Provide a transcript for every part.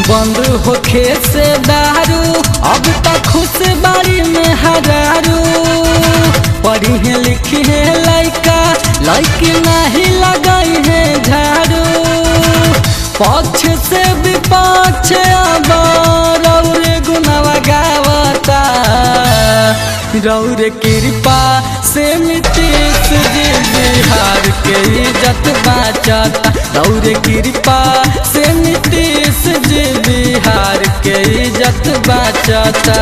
बंद होखे से दारू अब तक खुश बारी में हजारू पढ़ी है लिखी है लड़का लड़की नहीं लगाई है झाड़ू पक्ष से विपक्ष अब रौरे गुनावा गावता रौरे कृपा से नीतीश जी बिहार के इज्जत बचाता रौरे कृपा से नीतीश जी बिहार के इज्जत बचाता।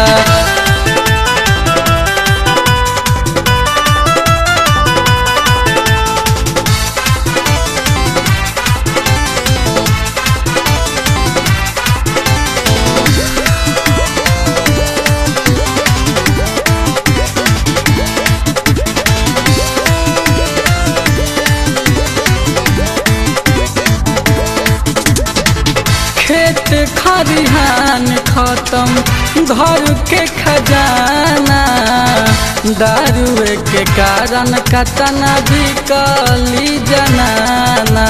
खेत खरिहान खत्म घर के खजाना दारुए के कारण कतना बिकली जनाना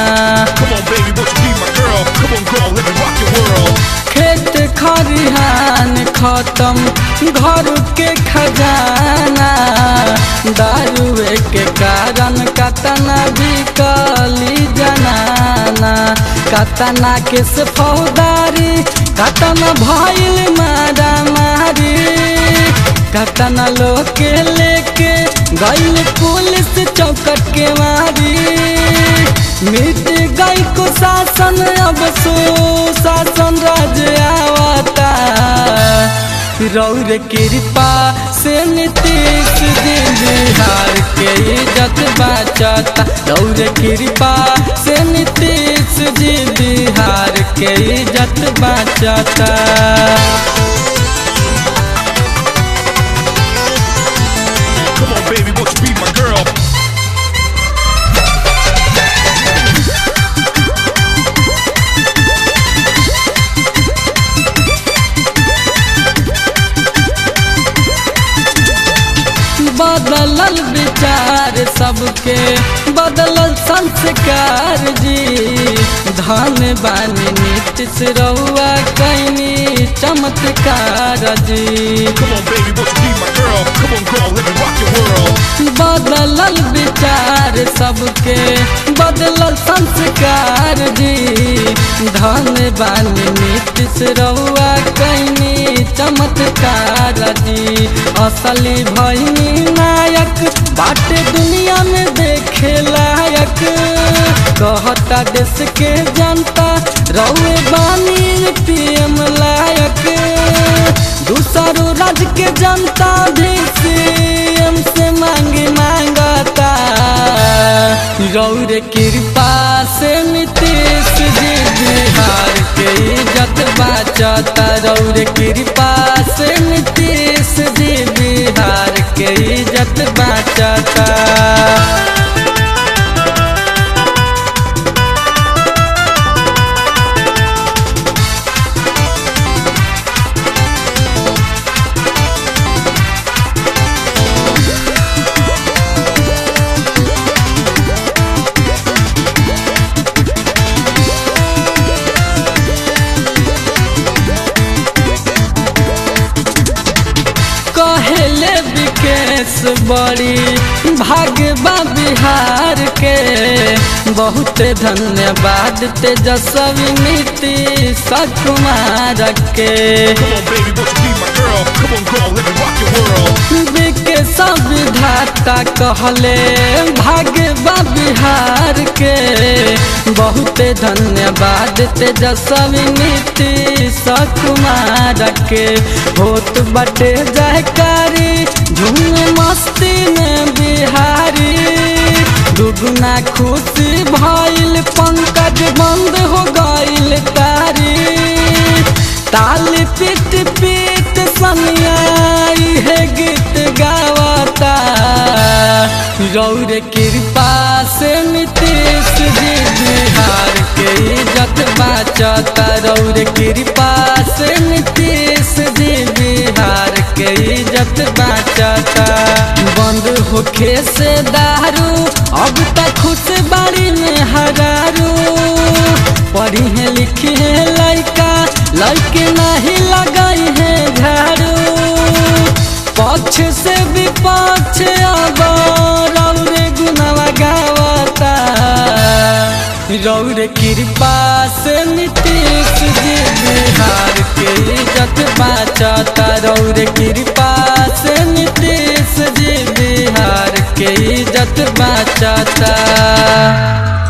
खेत खरिहान खत्म घर के खजाना दारुए के कारण कतना बिकली जनाना कतना के फौदारी कतना भइल मारा मारी कतना लोग के लेके गइल पुलिस चौकट के मारी मिट गई को शासन अब सुशासन राज आवता रौरे कृपा से नीतीश जी बिहार के इज्जत बचाता रौरे कृपा से नीतीश जी बिहार के इज्जत बचाता। Come on, baby, won't you be my girl? बदलल विचार सबके बदलल संस्कार जी धन बानी नीतीश रउआ कैनी चमत्कार जी Come on, baby, won't you be my girl? Come on, girl, let me rock your world. बदलल विचार सबके बदलल संस्कार जी धन बानी नीतीश रउआ कैनी चमत्कार जी असली भइनी नायक बाटे दुनिया में देखे लायक कहता देश के जनता रउए बानी पीएम लायक दूसरो राज्य के जनता भी सीएम से मांगता रौरे कृपा से नीतीश जी बिहार के इज्जत बचाता रौरे कृपा से नीतीश जी बिहार के इज्जत बचाता। कहले विकेश बड़ी भाग्यवा बिहार के बहुत धन्यवाद तेजस्वी नीतीश कुमार के Come on, baby, won't you be my girl? Come on, girl, let me rock your world. Vikesh विधाता कहले भाग्यवा बिहार के बहुत धन्यवाद तेजस्वी नीतीश कुमार के होत बटे जयकारी झूम मस्ती में बिहारी दुगुना खुशी भइल पंकज बंद हो गइल तारी ताल पीट पीट सनियाई है गीत गावता रौरे कृपा से नीतीश जी बिहार के इज्जत बचाता रौरे कृपा से नीतीश जी बिहार के इज्जत बचाता बंद होखे से दारू अब तक खुश बारी में हजारू पढ़ी है लिखी है लड़का लड़के नहीं लगाई है झाड़ू, पक्ष से विपक्ष अब रौरे गुनावा गावता। रौरे कृपा से नीतीश जी बिहार के इज्जत बाँचता। रौरे कृपा से नीतीश जी बिहार के इज्जत बाँचता।